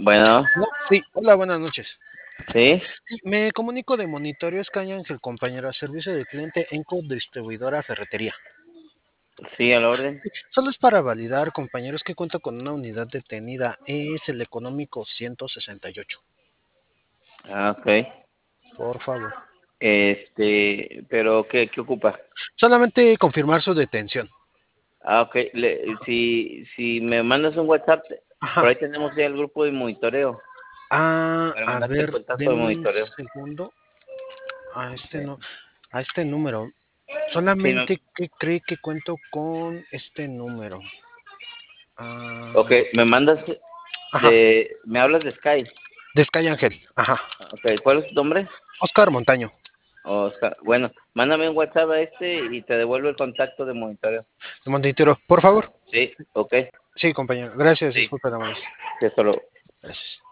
Bueno, No, sí, hola, buenas noches. sí, Sí, me comunico de Monitoreo Sky Ángel, compañero, servicio del cliente Enco Distribuidora Ferretería. sí, a la orden. Solo es para validar, compañeros, que cuenta con una unidad detenida. Es el económico 168. Ah, ok. Por favor. Pero ¿qué ocupa? Solamente confirmar su detención. Ah, ok. Si me mandas un WhatsApp, por Ajá. ahí tenemos ya el grupo de monitoreo, para A mandarte el ver, contacto de deme un monitoreo. segundo. A este Sí, no, a este número. sí, Solamente que cree que cuento con este número. ok, Ah, me mandas ajá. me hablas de Sky. De Sky Ángel. Ajá. Ok, ¿cuál es tu nombre? Oscar Montaño. Oscar. Bueno, mándame un WhatsApp a este y te devuelvo el contacto de monitoreo. De Monteitero, por favor. Sí, ok, Sí, compañero. Gracias, sí, disculpe la molestia. sí, hasta luego. Gracias.